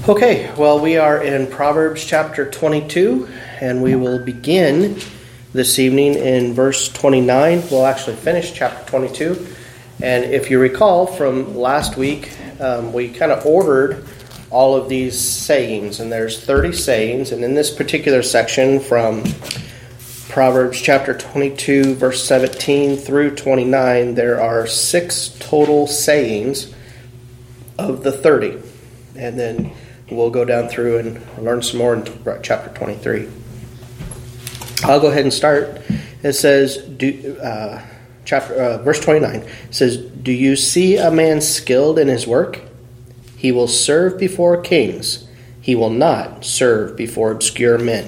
Okay, well, we are in Proverbs chapter 22, and we will begin this evening in verse 29. We'll actually finish chapter 22. And if you recall from last week, we kind of ordered all of these sayings, and there's 30 sayings. And in this particular section from Proverbs chapter 22, verse 17 through 29, there are 6 total sayings of the 30. And then we'll go down through and learn some more in chapter 23. I'll go ahead and start. It says, verse 29 says, "Do you see a man skilled in his work? He will serve before kings. He will not serve before obscure men."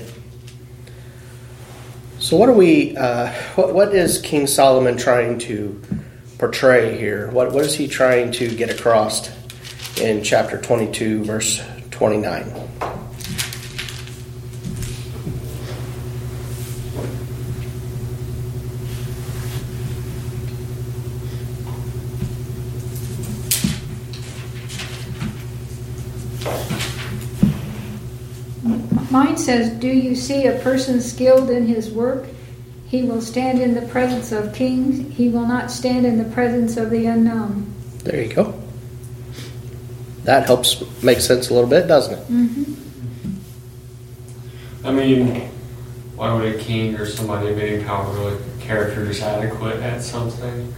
So what is King Solomon trying to portray here? What is he trying to get across in chapter 22, verse 29? Mine says, "Do you see a person skilled in his work? He will stand in the presence of kings. He will not stand in the presence of the unknown." There you go. That helps make sense a little bit, doesn't it? Mm-hmm. I mean, why would a king or somebody of any power really character is adequate at something?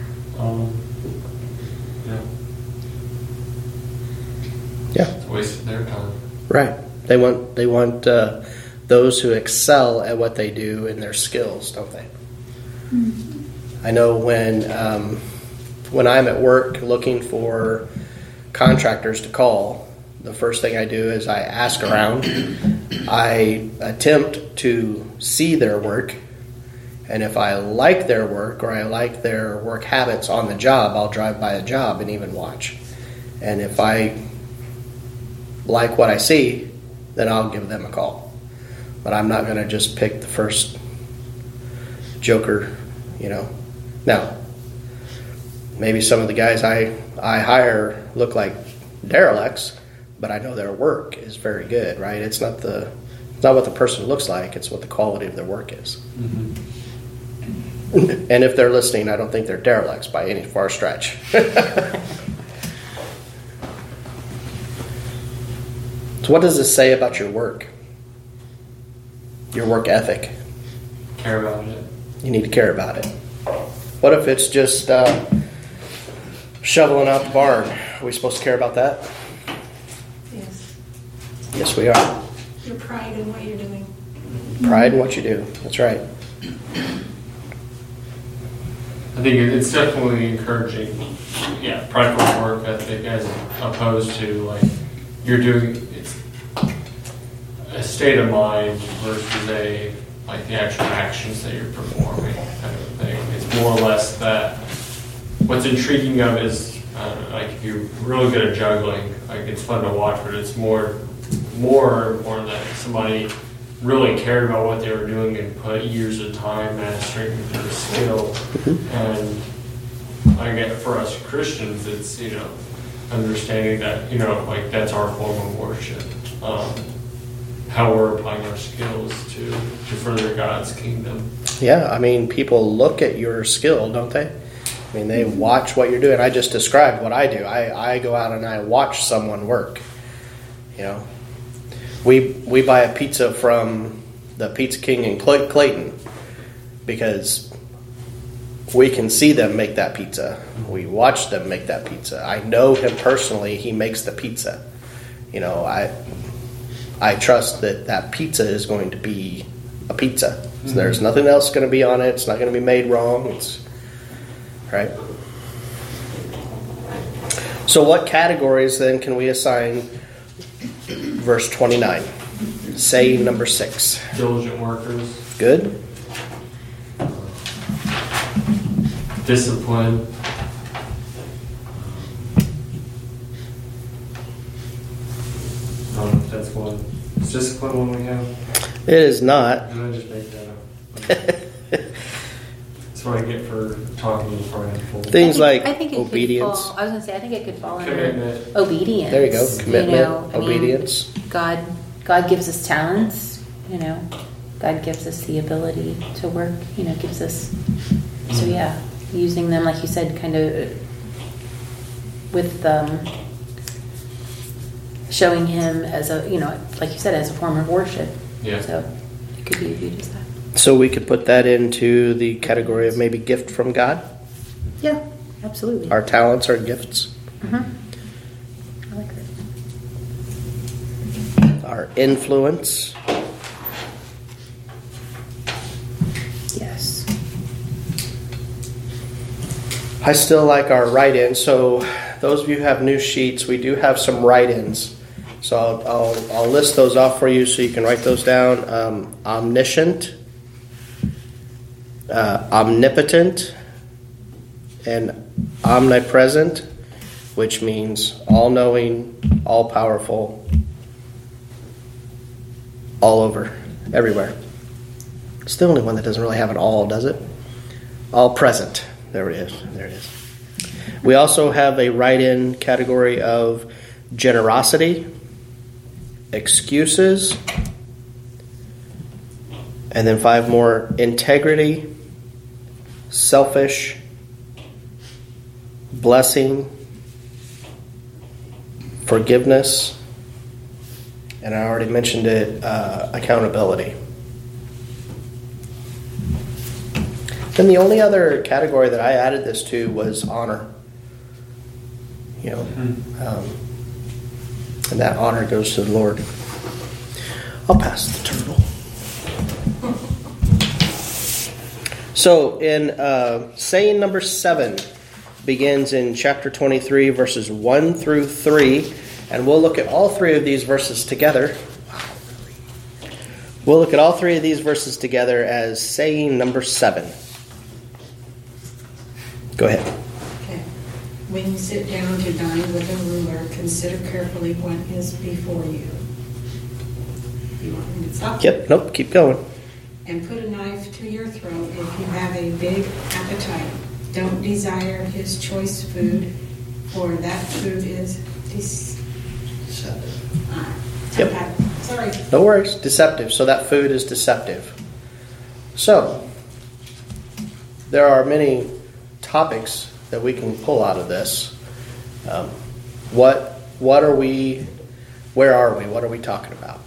Yeah. It's a waste of their time. Right. They want those who excel at what they do in their skills, don't they? Mm-hmm. I know when I'm at work looking for contractors to call, the first thing I do is I ask around. I attempt to see their work, and if I like their work or I like their work habits on the job, I'll drive by the job and even watch. And if I like what I see, then I'll give them a call. But I'm not going to just pick the first joker, Now, maybe some of the guys I hire look like derelicts, but I know their work is very good, right? It's not what the person looks like, it's what the quality of their work is. Mm-hmm. And if they're listening, I don't think they're derelicts by any far stretch. So what does this say about your work? Your work ethic? Care about it. You need to care about it. What if it's just shoveling out the barn? Are we supposed to care about that? Yes. Yes, we are. Your pride in what you're doing. Pride in what you do. That's right. I think it's definitely encouraging, practical work ethic as opposed to you're doing it's a state of mind versus the actual actions that you're performing kind of thing. It's more or less that what's intriguing of is if you're really good at juggling, it's fun to watch, but it's more important that somebody really cared about what they were doing and put years of time mastering their skill. And I get for us Christians, it's understanding that that's our form of worship. How we're applying our skills to further God's kingdom. Yeah, people look at your skill, don't they? They watch what you're doing. I just described what I do. I go out and I watch someone work. We buy a pizza from the Pizza King in Clayton because we can see them make that pizza. We watch them make that pizza. I know him personally. He makes the pizza. I trust that pizza is going to be a pizza. So there's nothing else going to be on it. It's not going to be made wrong. Right? So what categories then can we assign verse 29? Saying number 6. Diligent workers. Good. Discipline. That's one. Is discipline one we have? It is not. Did I just make that up? As what I get for talking to you for a handful. Things like I think it obedience. Could fall, I was going to say, I think it could fall under Commitment. obedience. There you go. Commitment, I mean, obedience. God gives us talents. God gives us the ability to work. Gives us. So yeah, using them, like you said, kind of with showing Him as a, like you said, as a form of worship. Yeah. So it could be viewed as that. So we could put that into the category of maybe gift from God. Yeah, absolutely. Our talents are gifts. I like that. Our influence. Yes. I still like our write-ins. So those of you who have new sheets, we do have some write-ins. So I'll list those off for you so you can write those down. Omniscient, omnipotent, and omnipresent, which means all-knowing, all-powerful, all over, everywhere. It's the only one that doesn't really have an all, does it? All present. There it is. We also have a write-in category of generosity, excuses, and then 5 more: integrity, selfish, blessing, forgiveness, and I already mentioned it, accountability. Then the only other category that I added this to was honor. And that honor goes to the Lord. I'll pass the turtle. So in saying number 7 begins in chapter 23, verses 1 through 3, and we'll look at all 3 of these verses together. We'll look at all 3 of these verses together as saying number 7. Go ahead. Okay. When you sit down to dine with a ruler, consider carefully what is before you. You want me to stop? Yep, nope, keep going. And put a knife to your throat if you have a big appetite. Don't desire his choice food, for that food is deceptive. Yep. Sorry. No worries. Deceptive. So that food is deceptive. So there are many topics that we can pull out of this. What are we? Where are we? What are we talking about?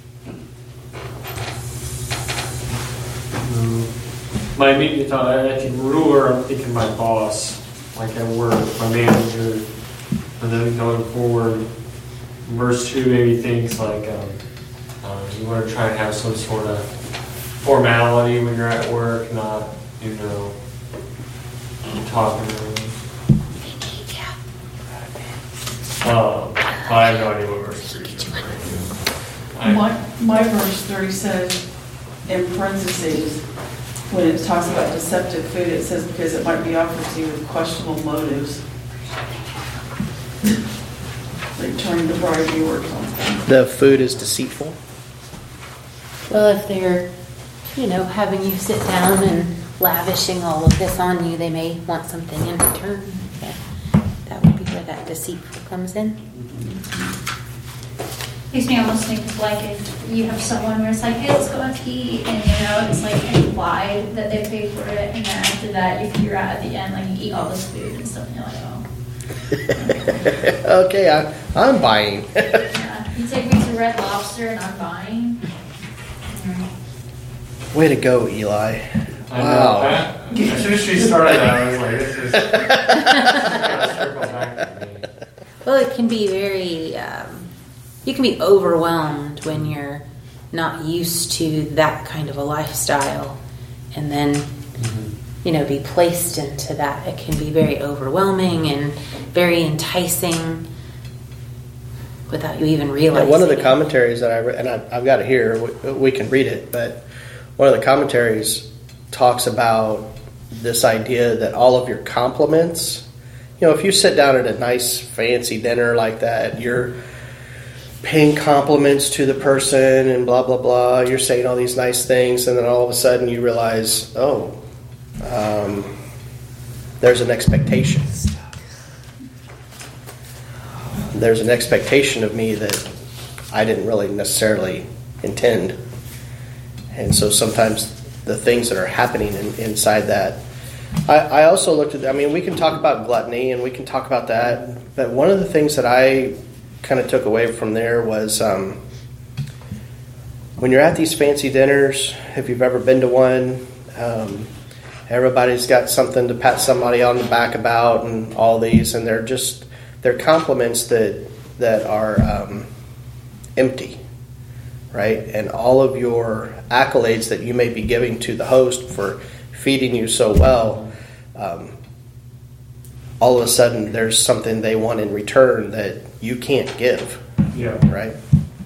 My immediate thought, I think ruler, I'm thinking my boss, like at work, my manager, and then going forward, verse 2 maybe thinks like you want to try and have some sort of formality when you're at work, not, talking to them. I have no idea what verse 3 is. My verse 3 says, in parentheses, when it talks about deceptive food, it says because it might be offered to you with questionable motives. Like trying to bribe you or something. The food is deceitful. Well, if they're, having you sit down and lavishing all of this on you, they may want something in return. Yeah. That would be where that deceitful comes in. Makes me almost think of like if you have someone where it's like, hey, let's go out to eat, and it's like implied that they pay for it, and then after that you figure out at the end like you eat all this food and stuff, and you're like, oh. Okay, I'm buying. Yeah. You take me to Red Lobster and I'm buying. Way to go, Eli. I know. As soon as she started, I was like, this is circle back to me. Well, it can be very, you can be overwhelmed when you're not used to that kind of a lifestyle, and then, be placed into that. It can be very overwhelming and very enticing without you even realizing. One of the commentaries that I read, and I've got it here, we can read it, but one of the commentaries talks about this idea that all of your compliments, if you sit down at a nice fancy dinner like that, you're paying compliments to the person and blah blah blah, you're saying all these nice things, and then all of a sudden you realize, oh, there's an expectation. There's an expectation of me that I didn't really necessarily intend. And so sometimes the things that are happening inside that. I also looked at, we can talk about gluttony and we can talk about that, but one of the things that I kind of took away from there was when you're at these fancy dinners, if you've ever been to one, everybody's got something to pat somebody on the back about and all these, and they're compliments that are empty, right? And all of your accolades that you may be giving to the host for feeding you so well, all of a sudden there's something they want in return that you can't give. Yeah. Right?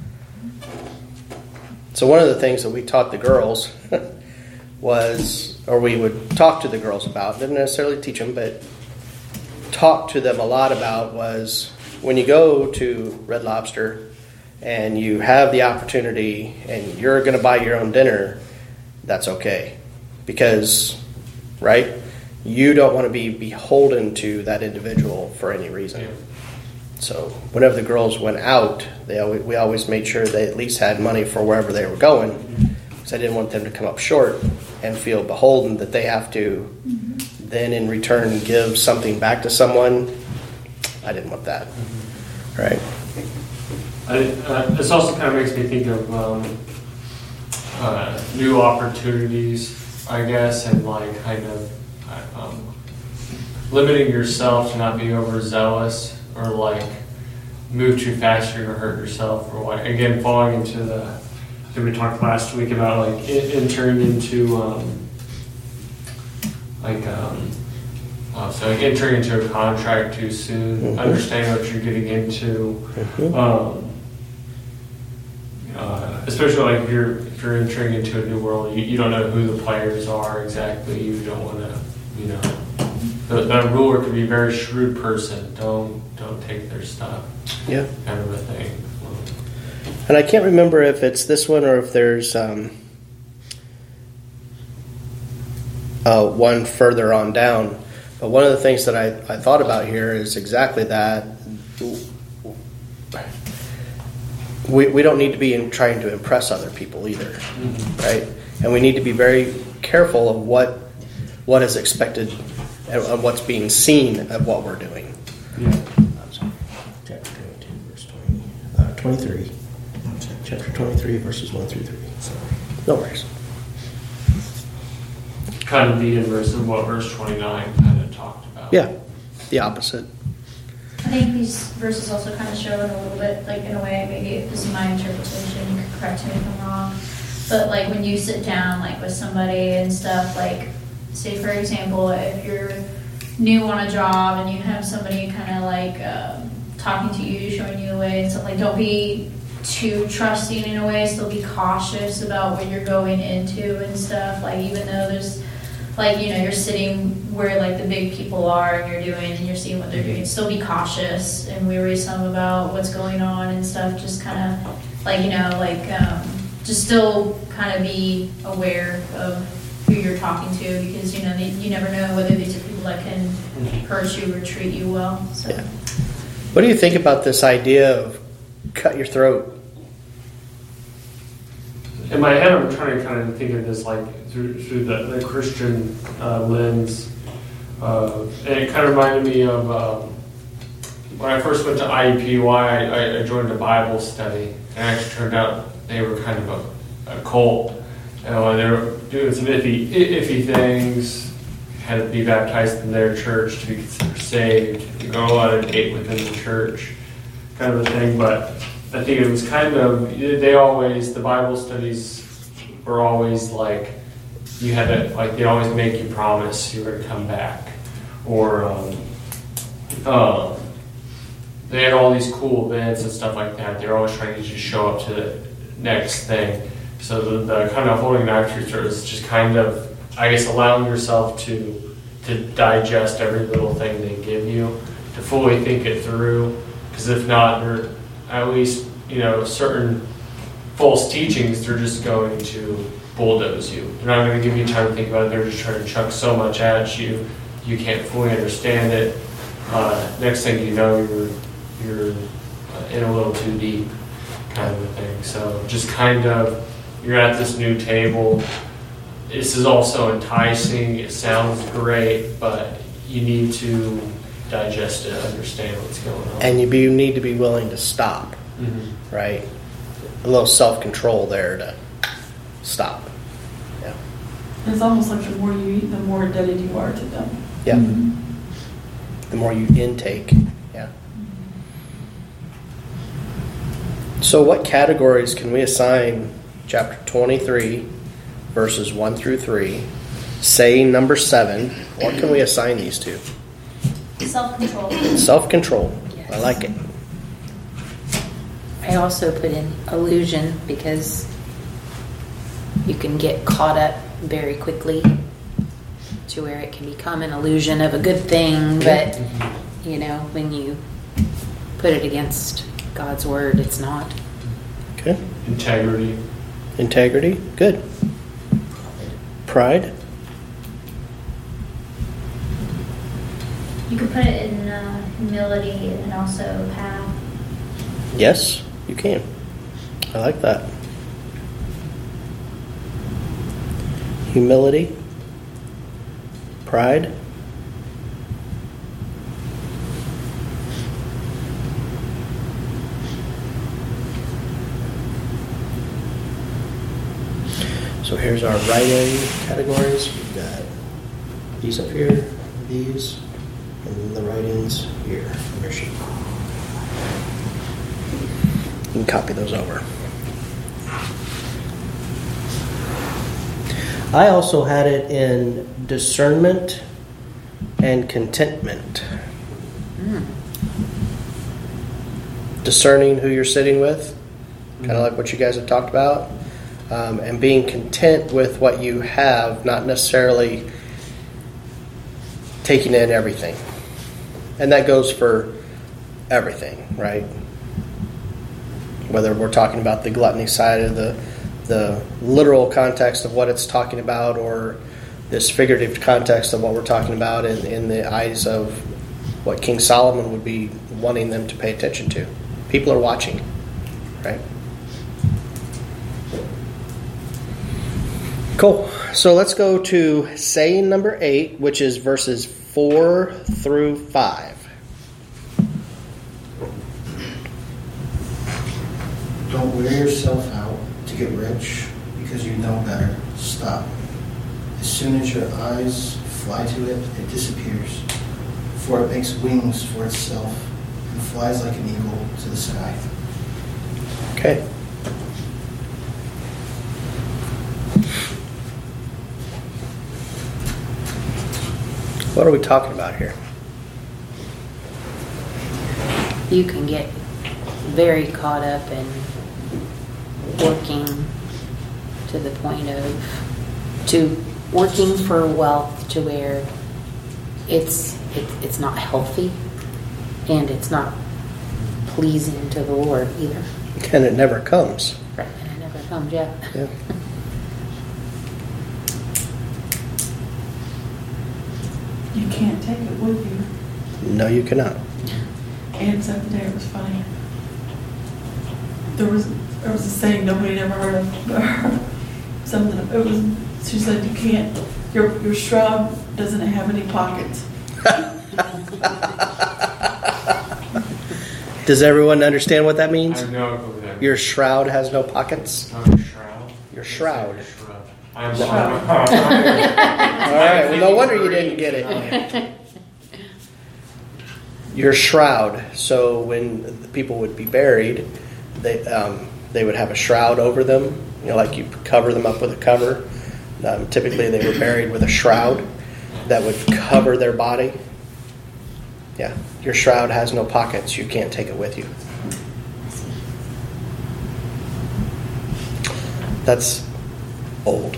So one of the things that we taught the girls was, or we would talk to the girls about, didn't necessarily teach them, but talk to them a lot about, was when you go to Red Lobster and you have the opportunity and you're going to buy your own dinner, that's okay. Because, right, you don't want to be beholden to that individual for any reason. Yeah. So whenever the girls went out, we always made sure they at least had money for wherever they were going, because I didn't want them to come up short and feel beholden that they have to then in return give something back to someone. I didn't want that. Right? This also kind of makes me think of new opportunities, I guess, and like kind of limiting yourself to not be overzealous or like move too fast you're gonna hurt yourself, or like again falling into the. We talked last week about like entering into entering into a contract too soon, understanding what you're getting into. Especially like if you're entering into a new world, you don't know who the players are exactly. You don't want to, that ruler could be a very shrewd person. Don't take their stuff. Yeah. Kind of a thing. And I can't remember if it's this one or if there's one further on down. But one of the things that I thought about here is exactly that. We don't need to be trying to impress other people either, right? And we need to be very careful of what is expected and what's being seen of what we're doing. Yeah. Chapter 22, verse 23. Chapter 23, verses 1 through 3. So, no worries. Kind of the inverse of what verse 29 kind of talked about. Yeah, the opposite. I think these verses also kind of show it a little bit, like in a way, maybe this is my interpretation, you can correct me if I'm wrong, but like when you sit down like with somebody and stuff, like say for example, if you're new on a job and you have somebody kind of like talking to you, showing you the way and stuff, like don't be too trusting in a way, still be cautious about what you're going into and stuff, like even though there's like, you're sitting where like the big people are and you're doing and you're seeing what they're doing, still be cautious and worry some about what's going on and stuff, just kind of like, just still kind of be aware of who you're talking to, because, you never know whether these are people that can hurt you or treat you well. So. Yeah. What do you think about this idea of cut your throat? In my head, I'm trying to kind of think of this like through the Christian lens. And it kind of reminded me of when I first went to IUPUI, I joined a Bible study. And it actually turned out they were kind of a cult. They were doing some iffy things, had to be baptized in their church to be considered saved, to go on a date within the church, kind of a thing. But I think it was kind of, the Bible studies were always like, you had to, like, they always make you promise you were to come back. Or they had all these cool events and stuff like that. They were always trying to just show up to the next thing. So the kind of holding knife to your throat is just kind of, I guess, allowing yourself to digest every little thing they give you, to fully think it through. Because if not, they're at least, certain false teachings, they're just going to bulldoze you. They're not going to give you time to think about it. They're just trying to chuck so much at you, you can't fully understand it. Next thing you know, you're in a little too deep, kind of a thing. So just kind of, you're at this new table. This is also enticing. It sounds great, but you need to digest it, understand what's going on. And you need to be willing to stop, Mm-hmm. right? A little self-control there to stop. Yeah. It's almost like the more you eat, the more indebted you are to them. Yeah. The more you intake. Yeah. So what categories can we assign chapter 23, verses 1 through 3, saying number 7? What can we assign these to? Self-control. Self-control. Yes. I like it. I also put in illusion because you can get caught up very quickly to where it can become an illusion of a good thing, but when you put it against God's word, it's not. Okay. Integrity. Integrity. Good. Pride. You could put it in humility and also path. Yes, you can. I like that. Humility. Pride. So here's our write-in categories. We've got these up here, these, and then the write-ins here on your sheet. You can copy those over. I also had it in discernment and contentment. Discerning who you're sitting with, kind of like what you guys have talked about, and being content with what you have, not necessarily taking in everything. And that goes for everything, right? Whether we're talking about the gluttony side of the literal context of what it's talking about, or this figurative context of what we're talking about in the eyes of what King Solomon would be wanting them to pay attention to. People are watching, right? Cool. So let's go to saying number 8, which is verses 4 through 5. Don't wear yourself out to get rich because you know better. Stop. As soon as your eyes fly to it, it disappears. For it makes wings for itself and flies like an eagle to the sky. Okay. What are we talking about here? You can get very caught up in working to the point of working for wealth to where it's not healthy and it's not pleasing to the Lord either. And it never comes. Right, and it never comes yet. Yeah. You can't take it with you. No, you cannot. Ann said today, it was funny. There was a saying nobody had ever heard of. Something, it was, she said, you can't, your shroud doesn't have any pockets. Does everyone understand what that I means? have no clue there. Your shroud has no pockets? Shroud? Your shroud. I'm Shroud. All right, well, no wonder you didn't get it. Your shroud. So when the people would be buried, they would have a shroud over them. You know, like you cover them up with a cover. Typically, they were buried with a shroud that would cover their body. Yeah, your shroud has no pockets. You can't take it with you. That's old.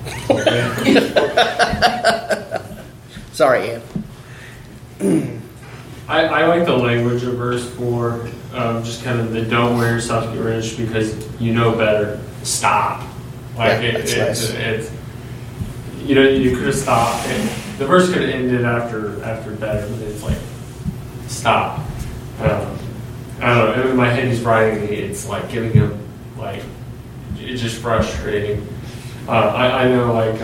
Sorry, Ann. I like the language of verse 4, just kind of the don't wear yourself to get rich because you know better. Stop. Like Yeah, that's nice. it's you know, you could have stopped. The verse could have ended after better, but it's like stop. I don't know. In my head, he's writing me. It's like giving him like it's just frustrating. I know like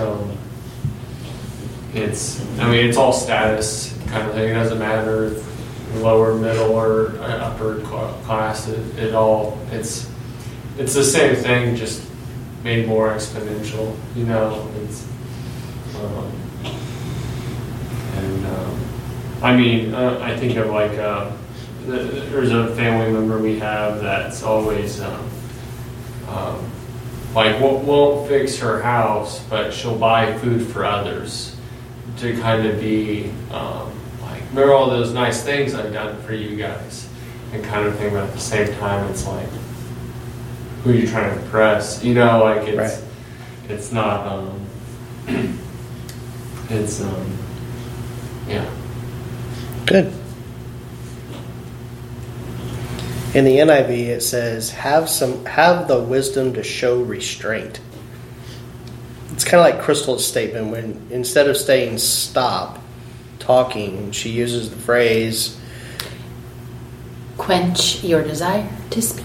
it's all status kind of thing. It doesn't matter if lower, middle, or upper class. It all it's the same thing, just made more exponential. You know, it's I think of like there's a family member we have that's always like won't fix her house, but she'll buy food for others to kind of be like, remember all those nice things I've done for you guys, and kind of thing. But at the same time, it's like, who are you trying to impress? You know, like it's Right. it's not it's yeah. Good. In the NIV, it says, "Have the wisdom to show restraint." It's kind of like Crystal's statement when instead of saying "stop" talking, she uses the phrase, Quench your desire to speak.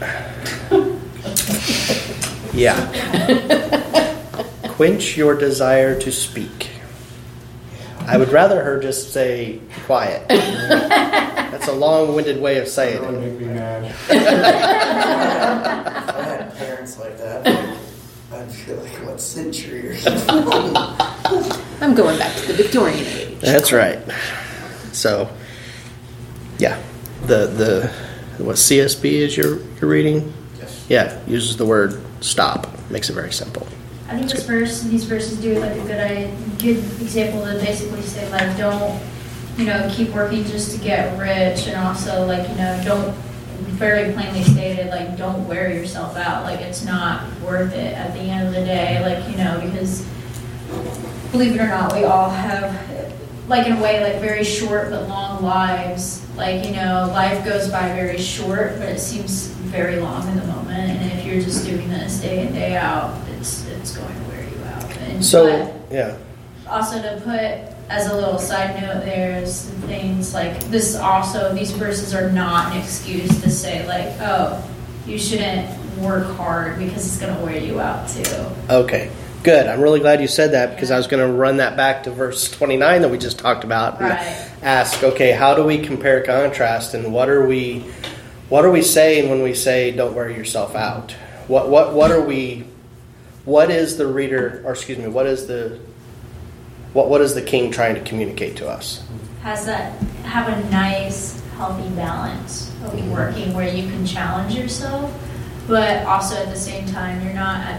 "Yeah, quench your desire to speak." I would rather her just say "quiet." That's a long-winded way of saying That would it. make me mad. If I had parents like that, I'd feel like, what century are you from? I'm going back to the Victorian age. That's right. So, yeah, the what CSB is you're reading? Yes. Yeah, uses the word "stop." Makes it very simple. I think these verses do like a good example to basically say like don't, keep working just to get rich, and also like, don't, very plainly stated, like don't wear yourself out. Like it's not worth it at the end of the day. Like, because believe it or not, we all have like in a way like very short but long lives. Like, life goes by very short, but it seems very long in the moment. And if you're just doing this day in, day out, it's going to wear you out. And So, but yeah, also to put as a little side note, there's things like this also, these verses are not an excuse to say like, oh, you shouldn't work hard because it's going to wear you out too. okay, good. I'm really glad you said that because I was going to run that back to verse 29 that we just talked about and Right. ask, okay, how do we compare contrast, and what are we saying when we say don't wear yourself out? What is the reader, or excuse me, what is the king trying to communicate to us? Have a nice, healthy balance of working where you can challenge yourself, but also at the same time, you're not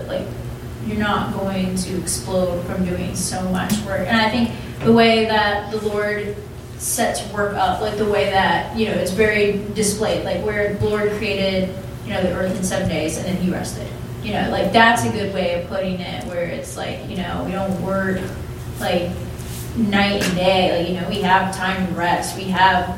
going to explode from doing so much work. And I think the way that the Lord sets work up, like the way that, it's very displayed, like where the Lord created, the earth in 7 days and then he rested. Like that's a good way of putting it, where it's like, we don't work like night and day. Like, we have time to rest. We have,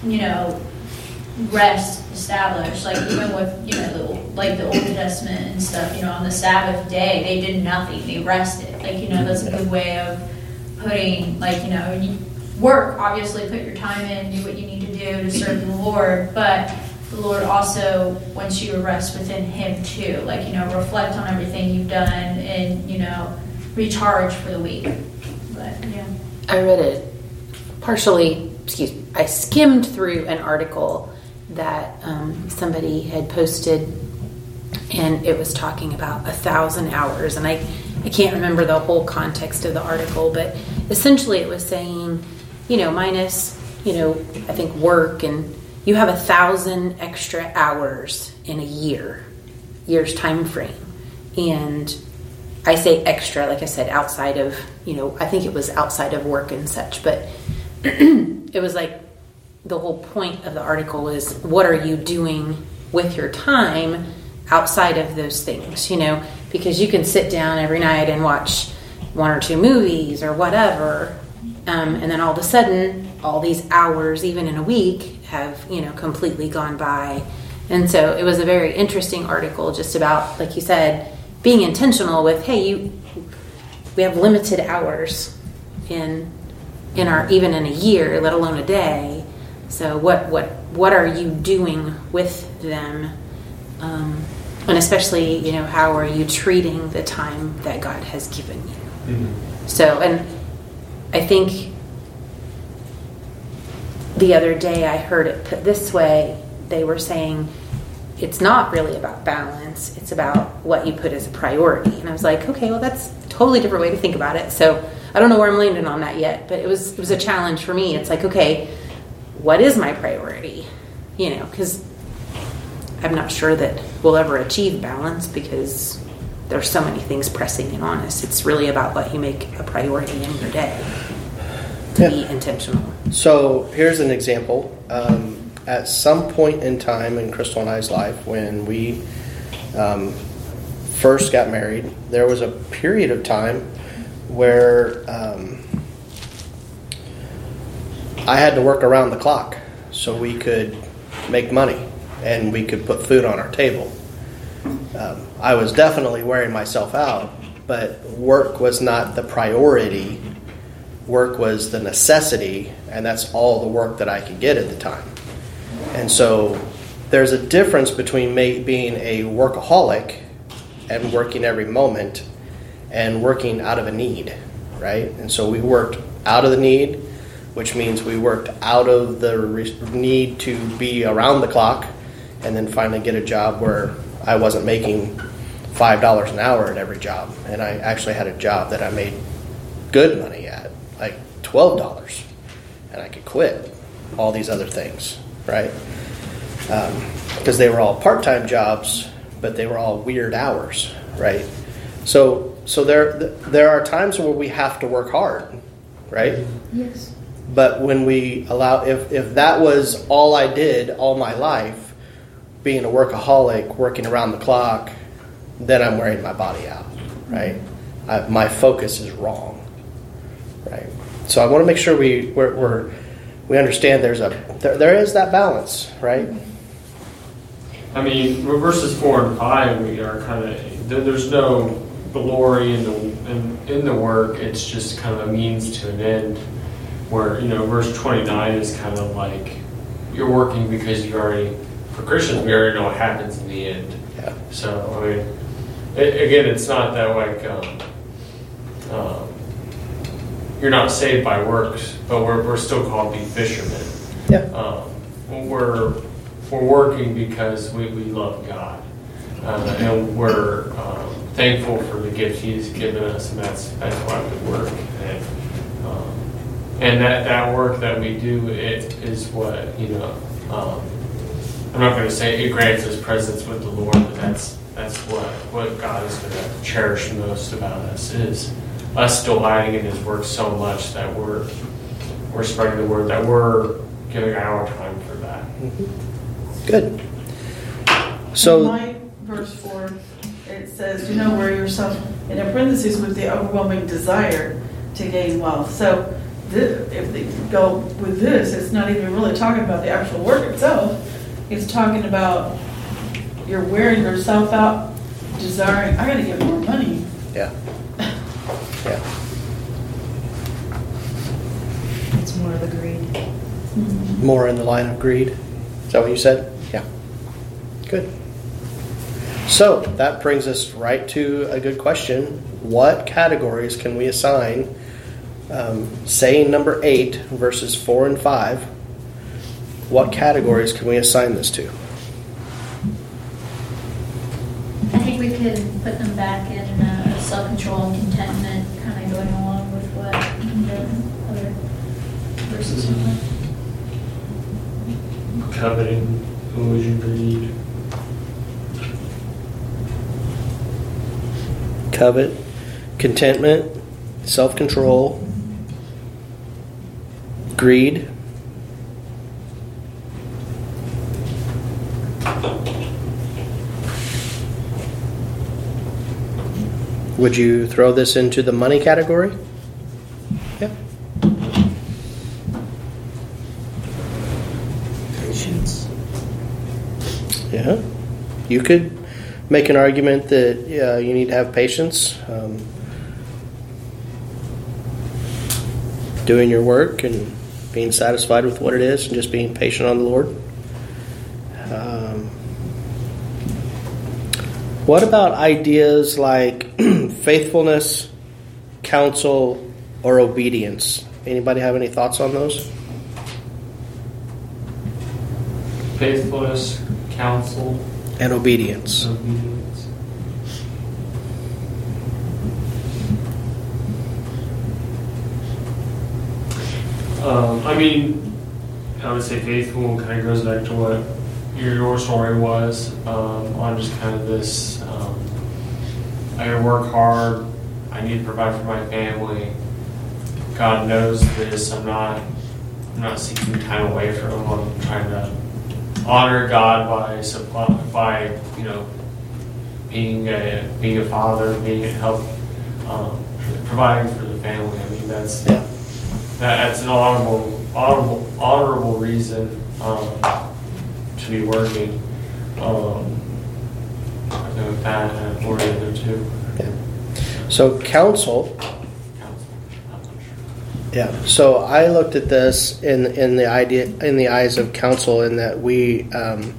rest established. Like even with, the Old Testament and stuff, on the Sabbath day, they did nothing. They rested. Like, that's a good way of putting, like, you work, obviously put your time in, do what you need to do to serve the Lord, but the Lord also wants you to rest within Him too. Like, reflect on everything you've done and, recharge for the week. But, yeah. I read it I skimmed through an article that somebody had posted, and it was talking about 1,000 hours. And I can't remember the whole context of the article, but essentially it was saying, minus, I think work, and you have 1,000 extra hours in a year's time frame. And I say extra, like I said, outside of, I think it was outside of work and such, but it was like the whole point of the article is what are you doing with your time outside of those things, because you can sit down every night and watch 1 or 2 movies or whatever, and then all of a sudden all these hours, even in a week, have, completely gone by. And so it was a very interesting article just about, like you said, being intentional with, hey, we have limited hours in our, even in a year, let alone a day. So what are you doing with them? And especially, how are you treating the time that God has given you? Mm-hmm. So, and I think the other day I heard it put this way. They were saying it's not really about balance. It's about what you put as a priority. And I was like, okay, well, that's a totally different way to think about it. So I don't know where I'm landing on that yet, but it was a challenge for me. It's like, okay, what is my priority? Because I'm not sure that we'll ever achieve balance because there's so many things pressing in on us. It's really about what you make a priority in your day to be intentional. So here's an example. At some point in time in Crystal and I's life, when we first got married, there was a period of time where I had to work around the clock so we could make money and we could put food on our table. I was definitely wearing myself out, but work was not the priority. Work was the necessity, and that's all the work that I could get at the time. And so there's a difference between being a workaholic and working every moment and working out of a need, right? And so we worked out of the need, which means we worked out of the need to be around the clock and then finally get a job where I wasn't making $5 an hour at every job. And I actually had a job that I made good money at, like $12, and I could quit all these other things, right? Because they were all part-time jobs, but they were all weird hours, right? So there are times where we have to work hard, right? Yes. But when we allow, if that was all I did all my life, being a workaholic, working around the clock, then I'm wearing my body out, right? My focus is wrong, right? So I want to make sure we understand there is that balance, right? I mean, verses 4 and 5, we are kind of, there's no glory in the work. It's just kind of a means to an end. Where verse 29 is kind of like you're working because you already, for Christians, we already know what happens in the end. Yeah. So I mean, again, it's not that like you're not saved by works, but we're still called to be fishermen. Yeah. We're working because we love God, and we're thankful for the gift He's given us, and that's why we work. And that work that we do, it is what I'm not going to say it grants us presence with the Lord, but that's what God is going to cherish most about us, is us delighting in His work so much that we're spreading the word, that we're giving our time for that. Mm-hmm. Good. So in my verse 4, it says, wear yourself, and in parentheses, with the overwhelming desire to gain wealth. So if they go with this, it's not even really talking about the actual work itself. It's talking about you're wearing yourself out, desiring, I got to get more money. Yeah. Yeah. It's more of a greed. Mm-hmm. More in the line of greed. Is that what you said? Yeah. Good. So that brings us right to a good question. What categories can we assign? Saying number 8, verses 4 and 5. What categories can we assign this to? I think we could put them back in self-control and contentment, kind of going along with what the other verses are. Coveting, illusion, greed. Covet, contentment, self-control, greed. Would you throw this into the money category? Yeah. Patience. Yeah. You could make an argument that you need to have patience, doing your work and being satisfied with what it is and just being patient on the Lord. What about ideas like faithfulness, counsel, or obedience? Anybody have any thoughts on those? Faithfulness, counsel, And obedience. obedience. I mean, I would say faithful kind of goes back to what your story was on just kind of this. I gotta work hard. I need to provide for my family. God knows this. I'm not seeking time away from Him. I'm trying to honor God by being a father, being a help, providing for the family. I mean that's an honorable reason to be working. I know that and or the other two. Yeah. So counsel. Yeah. So I looked at this in the eyes of counsel, in that we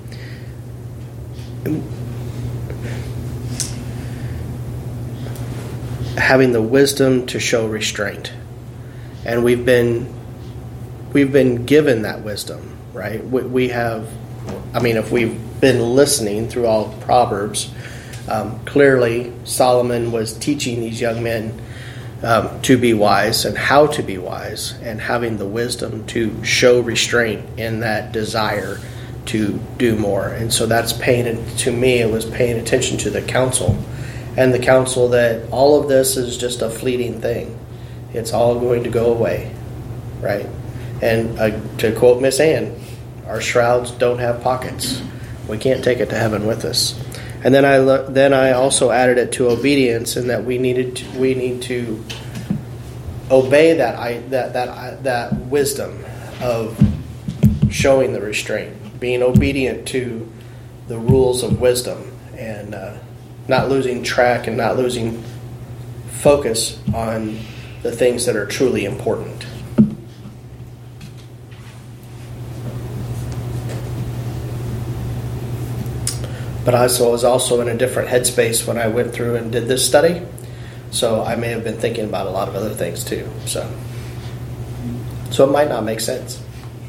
having the wisdom to show restraint, and we've been given that wisdom, right? We have. I mean, if we've been listening through all Proverbs, clearly Solomon was teaching these young men to be wise and how to be wise, and having the wisdom to show restraint in that desire to do more. And so that's to me, it was paying attention to the counsel, and the counsel that all of this is just a fleeting thing. It's all going to go away, right? And to quote Miss Ann, our shrouds don't have pockets. We can't take it to heaven with us. And then I also added it to obedience, in that we need to obey that wisdom of showing the restraint, being obedient to the rules of wisdom, and not losing track and not losing focus on the things that are truly important. But I was also in a different headspace when I went through and did this study. So I may have been thinking about a lot of other things too. So it might not make sense.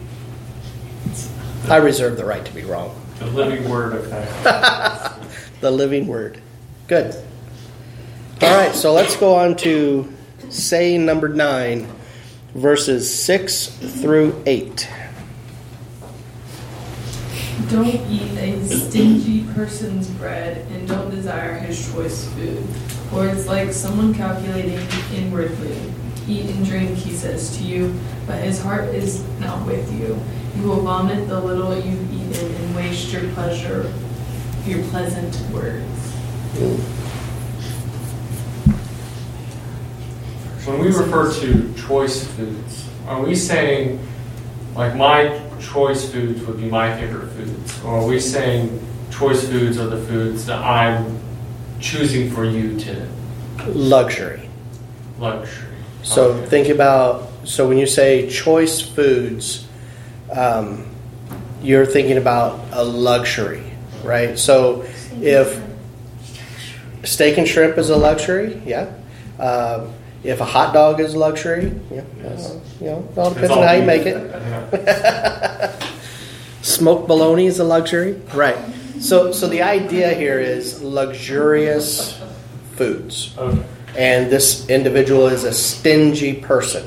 I reserve the right to be wrong. The living word of that. The living word. Good. All right, so let's go on to saying number 9, verses 6 through 8. Don't eat a stingy person's bread, and don't desire his choice food, for it's like someone calculating inwardly. Eat and drink, he says to you, but his heart is not with you. You will vomit the little you've eaten and waste your pleasant words. When we refer to choice foods, are we saying, like, my choice foods would be my favorite foods? Or are we saying choice foods are the foods that I'm choosing for you to? Luxury. So Okay. think about, so when you say choice foods, you're thinking about a luxury, right? So if steak and shrimp is a luxury, yeah. If a hot dog is a luxury, yeah. Yes. It all depends on how you make it. Smoked bologna is a luxury, right? So the idea here is luxurious foods. Okay. And this individual is a stingy person.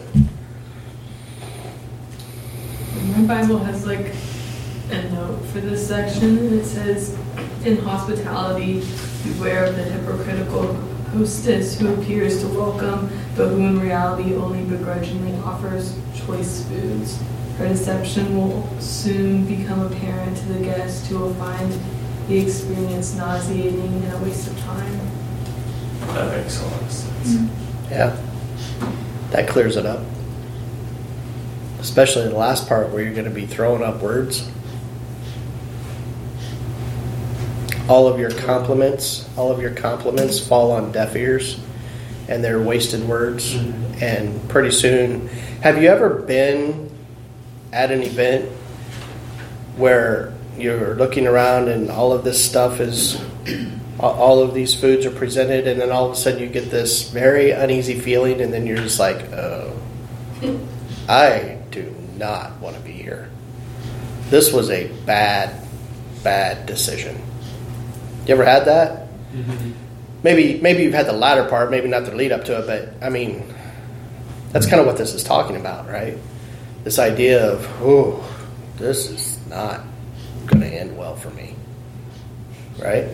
My Bible has like a note for this section, and it says, in hospitality, beware of the hypocritical hostess who appears to welcome, but who in reality only begrudgingly offers choice foods. Her deception will soon become apparent to the guest, who will find the experience nauseating and a waste of time. That makes a lot of sense. Yeah. That clears it up. Especially the last part where you're going to be throwing up words. all of your compliments fall on deaf ears, and they're wasted words. And pretty soon, have you ever been at an event where you're looking around and all of this stuff is, all of these foods are presented, and then all of a sudden you get this very uneasy feeling, and then you're just like, oh, I do not want to be here. This was a bad decision. You ever had that? Mm-hmm. Maybe you've had the latter part, maybe not the lead up to it, but I mean, that's kind of what this is talking about, right? This idea of, oh, this is not going to end well for me, right?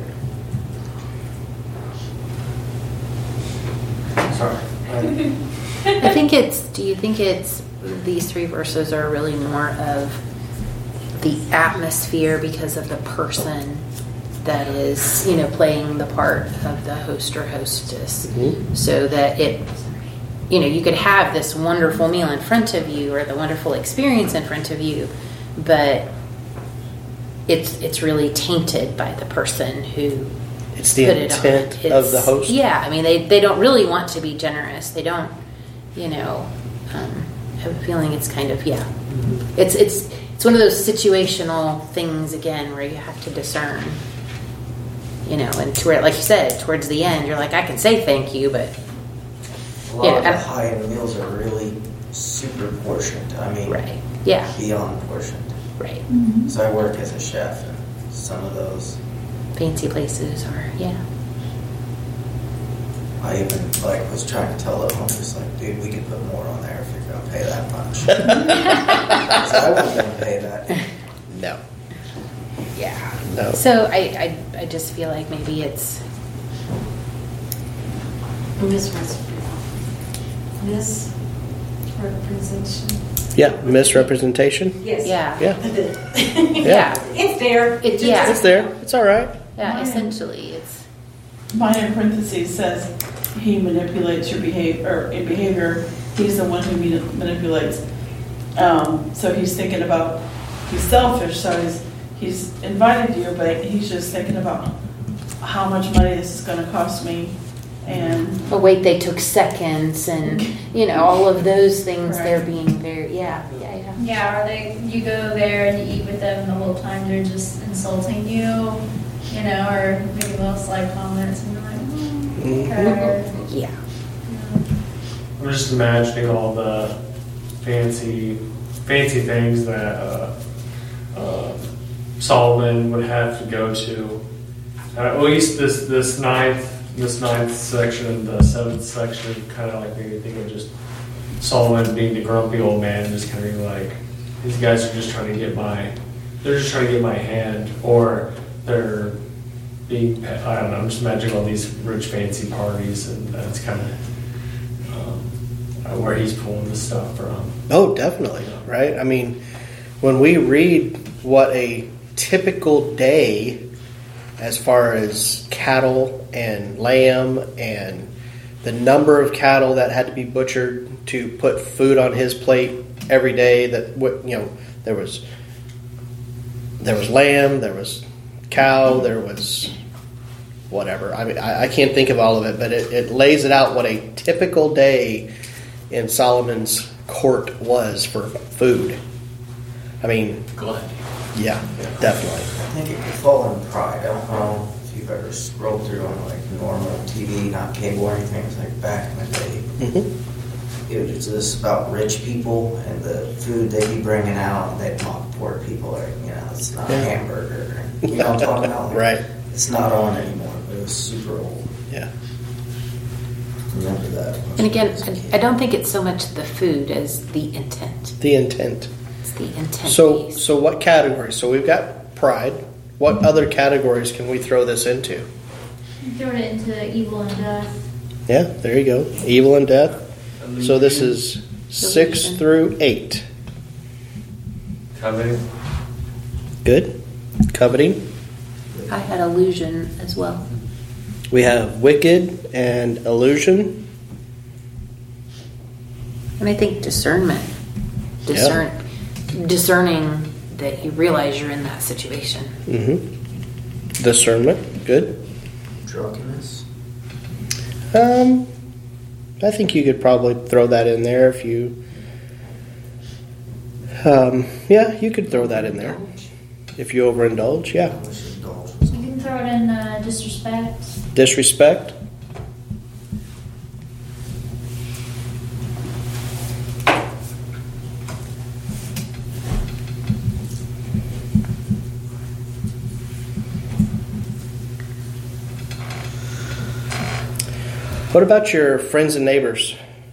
Sorry. I think it's, do you think it's, these 3 verses are really more of the atmosphere because of the person that is, playing the part of the host or hostess, so that it, you could have this wonderful meal in front of you or the wonderful experience in front of you, but it's really tainted by the person who it's the put intent it on. of the host. Yeah, I mean, they don't really want to be generous. They don't, have a feeling it's kind of, it's one of those situational things again where you have to discern, and to where, like you said, towards the end, you're like, I can say thank you, but a lot of the high-end meals are really super portioned. I mean, right, yeah, beyond portioned. Right. So I work as a chef, and some of those fancy places are, I even was trying to tell the homeless, dude, we could put more on there if you're going to pay that much. So I wasn't going to pay that. No. Yeah. No. So I just feel like maybe it's misrepresentation. Yeah, misrepresentation. Yes. Yeah. Yeah. It's there. It's there. It's all right. Yeah, essentially it's Mine in parentheses says he manipulates your behavior. He's the one who manipulates. So he's thinking about, he's selfish, so he's invited you, but he's just thinking about how much money this is going to cost me. And wait, they took seconds and all of those things. Right. They're being very Yeah, or you go there and you eat with them and the whole time they're just insulting you, or making little slight comments and you're like, okay. yeah. I'm just imagining all the fancy things that Solomon would have to go to. At least this ninth section and the 7th section kind of made me think of just Solomon being the grumpy old man, just kind of like, these guys are just trying to get my hand, or they're being, I don't know, I'm just imagining all these rich fancy parties, and that's kind of where he's pulling this stuff from. Oh, definitely. Right? I mean, when we read what a typical day as far as cattle and lamb and the number of cattle that had to be butchered to put food on his plate every day, that there was lamb, there was cow, there was whatever. I mean, I can't think of all of it, but it lays it out what a typical day in Solomon's court was for food. I mean, Glad. yeah, definitely. I think it could fall in pride. I don't know if you've ever scrolled through on normal TV, not cable or anything. It's back in the day. Mm-hmm. It was just about rich people and the food they'd be bringing out, and they'd mock poor people. It's not a hamburger. You know what I'm talking about? Right. It's not on anymore, but it was super old. Yeah. Remember that. And again, I don't think it's so much the food as the intent. The intent. It's the intent piece. So what categories? So we've got pride. What other categories can we throw this into? Throw it into evil and death. Yeah, there you go. Evil and death. So this is 6 through 8. Coveting. Good. Coveting. I had illusion as well. We have wicked and illusion. And I think discernment. Discerning that you realize you're in that situation. Mm-hmm. Discernment, good. Drunkenness. I think you could probably throw that in there if you. Yeah, you could throw that in there if you overindulge. Yeah. You can throw it in disrespect. Disrespect. What about your friends and neighbors?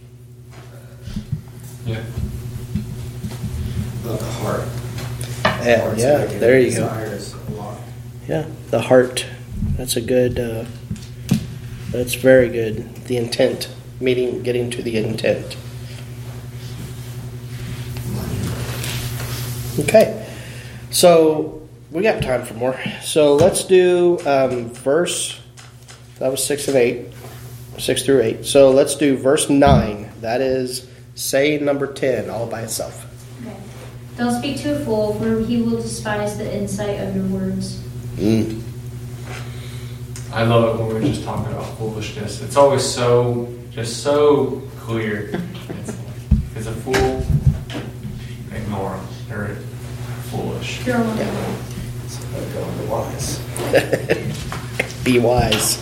Yeah. About the heart. Yeah, there you go. Desires a lot. Yeah, the heart. That's a good. That's very good. The intent, getting to the intent. Okay, so we got time for more. So let's do verse. That was 6 and 8. 6 through 8. So let's do verse 9. That is saying number 10 all by itself. Okay. Don't speak to a fool, for he will despise the insight of your words. I love it when we're just talking about foolishness. It's always so clear. It's a fool, ignore them. They're foolish. You're one. So they're going to wise. Be wise.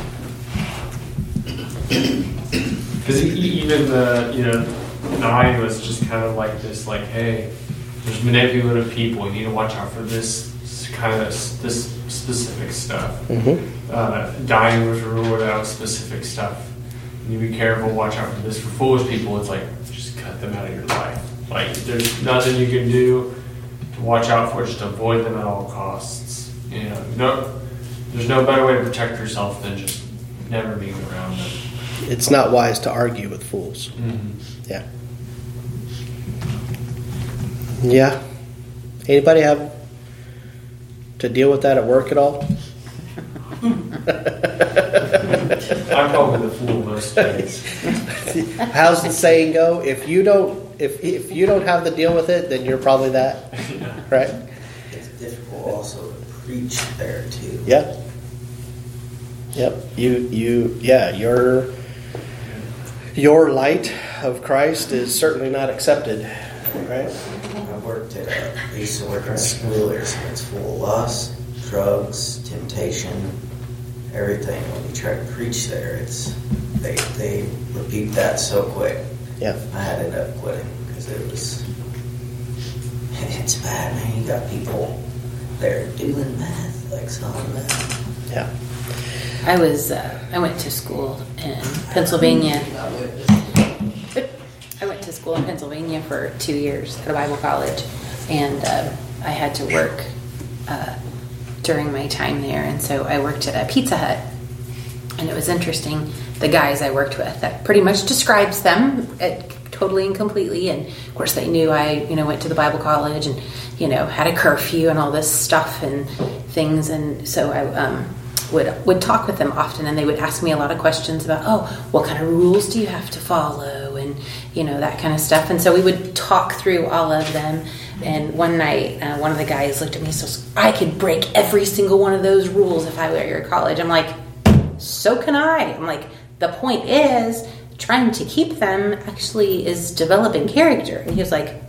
Because even the 9 was just kind of like this, like, hey, there's manipulative people. You need to watch out for this this specific stuff. Dying was ruled out specific stuff. You need to be careful. Watch out for this. For foolish people, it's like just cut them out of your life. Like there's nothing you can do to watch out for. Just avoid them at all costs. There's no better way to protect yourself than just never being around them. It's not wise to argue with fools. Yeah. Yeah. Anybody have to deal with that at work at all? I'm probably the fool most days. How's the saying go? If you don't have to deal with it, then you're probably that. Yeah. Right? It's difficult also to preach there too. Yeah. Yep. Your light of Christ is certainly not accepted. Right? I used to work at Squealers, and it's full of lust, drugs, temptation, everything. When you try to preach there, they repeat that so quick. Yeah. I had to end up quitting because it's bad, man. You got people there doing math, like solid math. Yeah. I went to school in Pennsylvania. I went to school in Pennsylvania for 2 years at a Bible college, and I had to work during my time there, and so I worked at a Pizza Hut, and it was interesting. The guys I worked with, that pretty much describes them totally and completely, and of course they knew I went to the Bible college and had a curfew and all this stuff and things, and so I would talk with them often, and they would ask me a lot of questions about, what kind of rules do you have to follow, and that kind of stuff. And so we would talk through all of them. And one night, one of the guys looked at me and says, I could break every single one of those rules if I were at your college. I'm like, so can I. I'm like, the point is, trying to keep them actually is developing character. And he was like,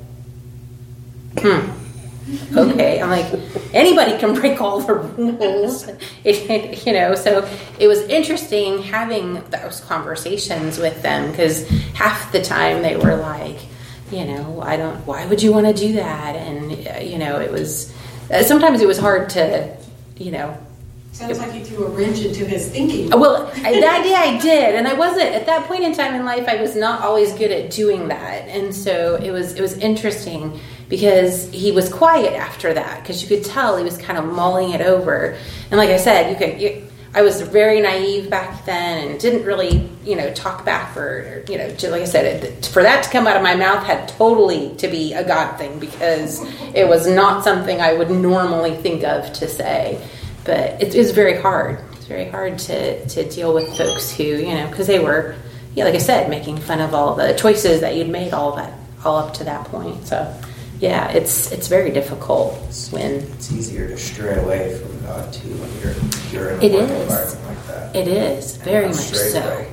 okay. I'm like, anybody can break all the rules, so it was interesting having those conversations with them, because half the time they were like, why would you want to do that? And, it was, sometimes it was hard to, Sounds like you threw a wrench into his thinking. Well, that day I did, and I wasn't at that point in time in life. I was not always good at doing that, and so it was interesting because he was quiet after that, because you could tell he was kind of mulling it over. And like I said, I was very naive back then and didn't really talk back for like I said, for that to come out of my mouth had totally to be a God thing, because it was not something I would normally think of to say. But it was very hard. It's very hard to deal with folks who, because they were, like I said, making fun of all the choices that you'd made, all up to that point. So Yeah, it's very difficult when It's easier to stray away from God too when you're in a It work is. environment like that. it is very Not much straight so. away.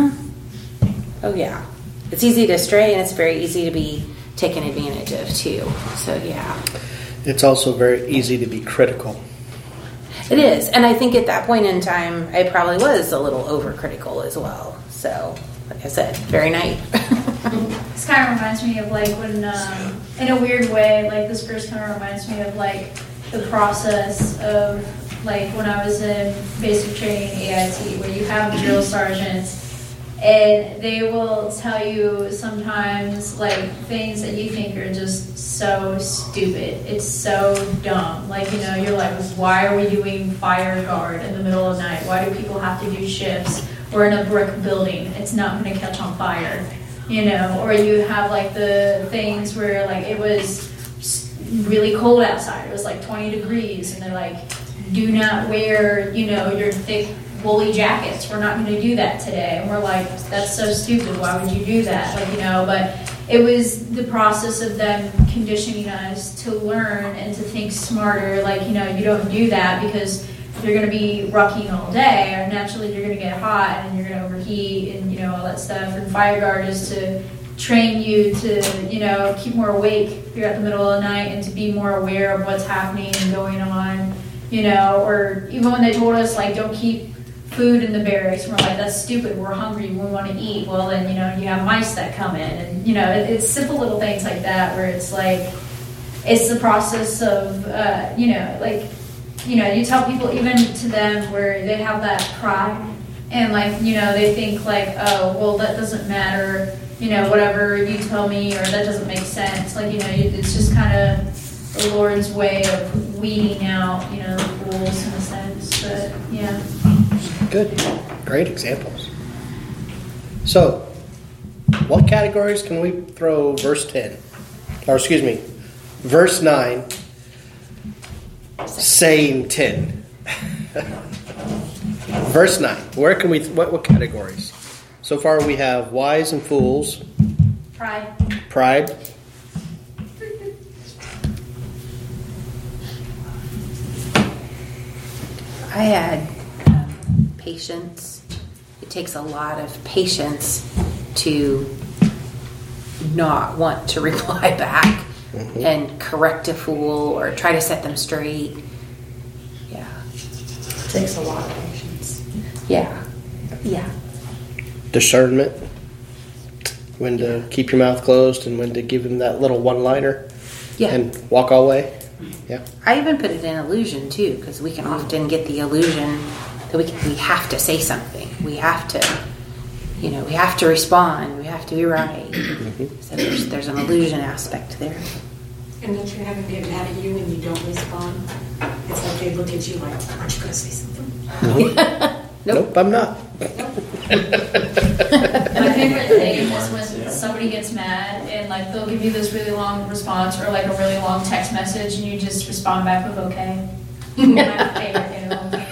Oh yeah, it's easy to stray, and it's very easy to be taken advantage of too. So yeah, It's also very easy to be critical. it is. And I think at that point in time, I probably was a little overcritical as well. So, like I said, very naive. This kind of reminds me of like when, in a weird way, like this verse kind of reminds me of like the process of like when I was in basic training AIT, where you have drill sergeants and they will tell you sometimes like things that you think are just so stupid. It's so dumb. Like, you know, you're like, why are we doing fire guard in the middle of the night? Why do people have to do shifts? We're in a brick building. It's not going to catch on fire. You know, or you have like the things where like it was really cold outside. It was like 20 degrees and they're like, do not wear, you know, your thick woolly jackets. We're not going to do that today. And we're like, that's so stupid. Why would you do that? Like, you know, but it was the process of them conditioning us to learn and to think smarter. Like, you know, you don't do that because you're going to be rucking all day, or naturally you're going to get hot and you're going to overheat and, you know, all that stuff. And fire guard is to train you to, you know, keep more awake throughout the middle of the night and to be more aware of what's happening and going on, you know. Or even when they told us, like, don't keep food in the barracks, and we're like, that's stupid, we're hungry, we want to eat. Well, then, you know, you have mice that come in. And, you know, it's simple little things like that where it's like, it's the process of, you know, like, you know, you tell people even to them where they have that pride and like, you know, they think like, oh, well, that doesn't matter, you know, whatever you tell me, or that doesn't make sense. Like, you know, it's just kind of the Lord's way of weeding out, you know, the fools in a sense. But yeah. Good. Great examples. So, what categories can we throw verse 10? Or excuse me, verse 9, saying 10. Verse 9. Where can we, what categories? So far we have wise and fools. Pride. I had patience. It takes a lot of patience to not want to reply back and correct a fool or try to set them straight. Yeah. It takes a lot of patience. Yeah. Yeah. Discernment. When to keep your mouth closed and when to give them that little one-liner. Yeah. And walk away. Yeah. I even put it in illusion too, because we can often get the illusion that we have to say something. We have to, you know, we have to respond. We have to be right. So there's an illusion aspect there. And don't you have them get mad at you when you don't respond? It's like they look at you like, aren't you going to say something? Nope, I'm not. My favorite thing is when somebody gets mad and like they'll give you this really long response or like a really long text message and you just respond back with okay. My favorite thing of all time.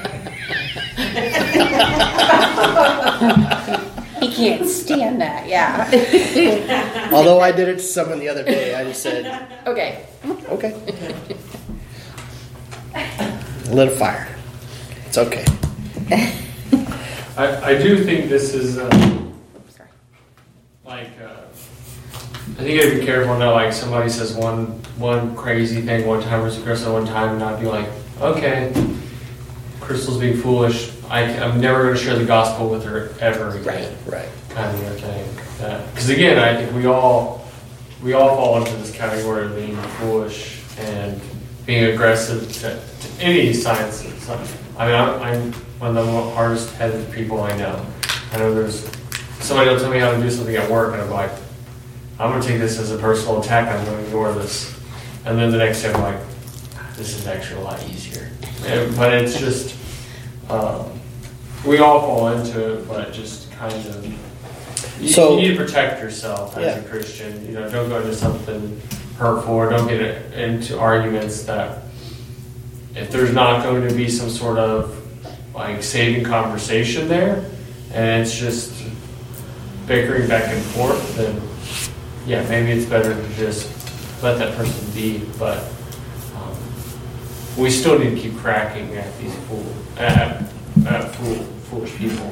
He can't stand that, yeah. Although I did it to someone the other day, I just said, Okay. lit a fire. It's okay. I do think this is like I think you gotta be careful now. Like somebody says one crazy thing one time or aggressive one time, and not be like, okay, Crystal's being foolish. I'm never going to share the gospel with her ever again. Right. Kind of thing. Because again, I think we all fall into this category of being foolish and being aggressive to any sciences. I mean, I'm one of the hardest headed people I know. I know there's somebody will tell me how to do something at work, and I'm like, I'm going to take this as a personal attack. I'm going to ignore this. And then the next day, I'm like, this is actually a lot easier. But it's just, we all fall into it, but just kind of, you need to protect yourself as a Christian. You know, don't go into something hurtful, or don't get into arguments that, if there's not going to be some sort of like saving conversation there, and it's just bickering back and forth, then yeah, maybe it's better to just let that person be. But we still need to keep cracking at these foolish people.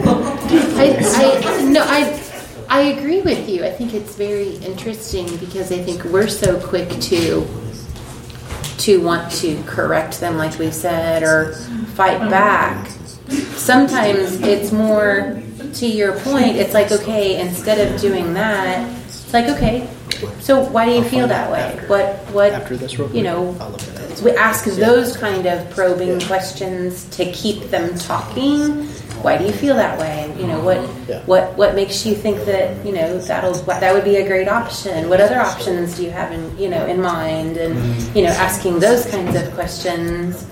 I agree with you. I think it's very interesting because I think we're so quick to want to correct them, like we said, or fight back. Sometimes it's more to your point. It's like, okay, instead of doing that, it's like, okay, so why do you feel that way? What After this, real you know, we ask those kind of probing questions to keep them talking. Why do you feel that way? You know, what makes you think that, you know, that would be a great option? What other options do you have in mind? And, you know, asking those kinds of questions,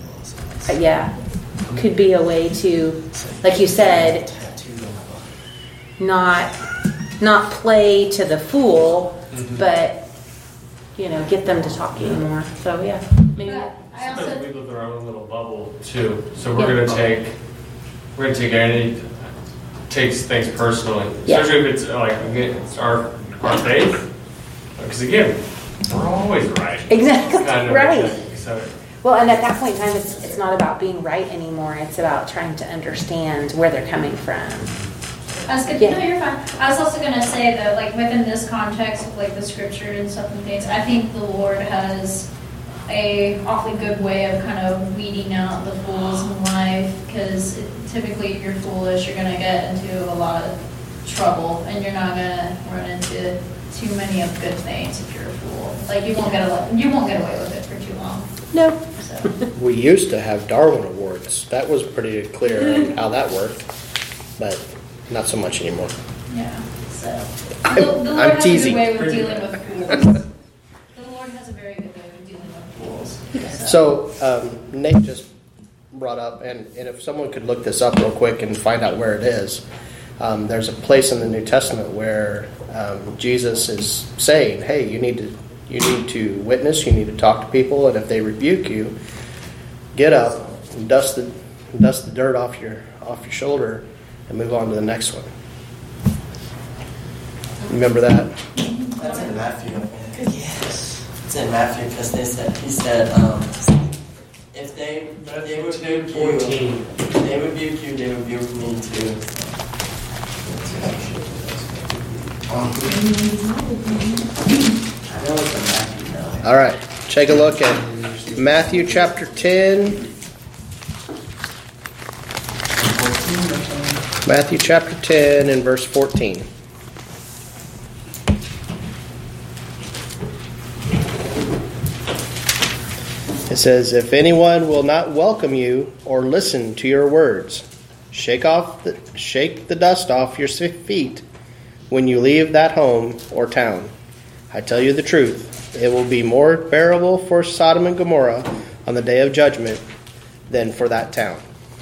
could be a way to, like you said, not play to the fool, but, you know, get them to talking more. So maybe. Sometimes we live in our own little bubble too. So we're gonna take takes things personally, especially if it's like it's our faith. Because again, we're always right. Exactly kind of right. So, well, and at that point in time, it's not about being right anymore. It's about trying to understand where they're coming from. I was gonna, no, you're fine. I was also going to say that, like, within this context of, like, the scripture and stuff and things, I think the Lord has a awfully good way of kind of weeding out the fools in life, because typically if you're foolish, you're going to get into a lot of trouble, and you're not going to run into too many of good things if you're a fool. Like, you won't get away with it for too long. No. So. We used to have Darwin Awards. That was pretty clear on how that worked, but not so much anymore. Yeah. So I'm the Lord has teasing. a good way of dealing with fools. The Lord has a very good way of dealing with fools. So Nate just brought up, and if someone could look this up real quick and find out where it is, there's a place in the New Testament where Jesus is saying, "Hey, you need to witness. You need to talk to people, and if they rebuke you, get up and dust the dirt off your shoulder, and move on to the next one." Remember that? That's in Matthew. Yes. It's in Matthew because he said, if they rebuke you, they rebuke me too. I know it's in Matthew now. All right. Take a look at Matthew chapter 10. Matthew chapter 10 and verse 14. It says, "If anyone will not welcome you or listen to your words, shake the dust off your feet when you leave that home or town. I tell you the truth, it will be more bearable for Sodom and Gomorrah on the day of judgment than for that town."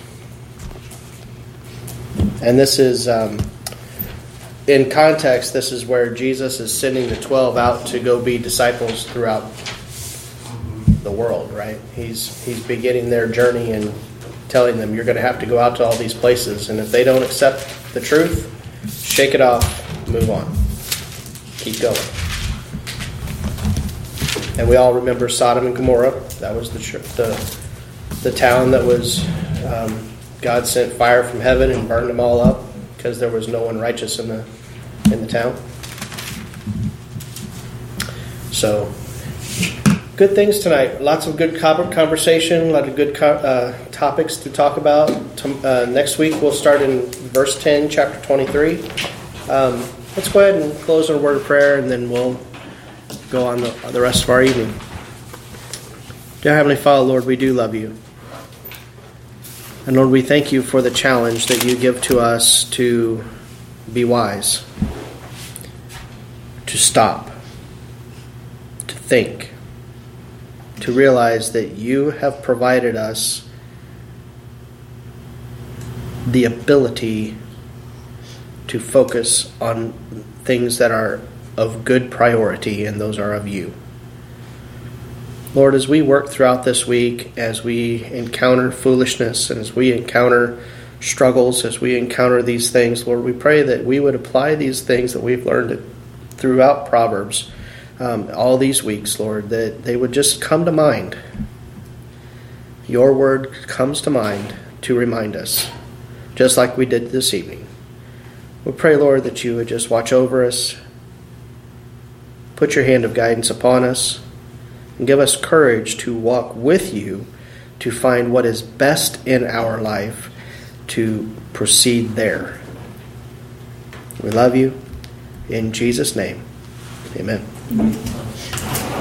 And this is, in context, this is where Jesus is sending the 12 out to go be disciples throughout the world, right? He's beginning their journey and telling them, you're going to have to go out to all these places, and if they don't accept the truth, shake it off, move on. Keep going. And we all remember Sodom and Gomorrah. That was the town that was... God sent fire from heaven and burned them all up because there was no one righteous in the town. So, good things tonight. Lots of good conversation, a lot of good topics to talk about. Next week we'll start in verse 10, chapter 23. Let's go ahead and close our word of prayer, and then we'll go on the rest of our evening. Dear Heavenly Father, Lord, we do love you. And Lord, we thank you for the challenge that you give to us to be wise, to stop, to think, to realize that you have provided us the ability to focus on things that are of good priority, and those are of you. Lord, as we work throughout this week, as we encounter foolishness, and as we encounter struggles, as we encounter these things, Lord, we pray that we would apply these things that we've learned throughout Proverbs all these weeks, Lord, that they would just come to mind. Your word comes to mind to remind us, just like we did this evening. We pray, Lord, that you would just watch over us, put your hand of guidance upon us, and give us courage to walk with you to find what is best in our life to proceed there. We love you. In Jesus' name, amen.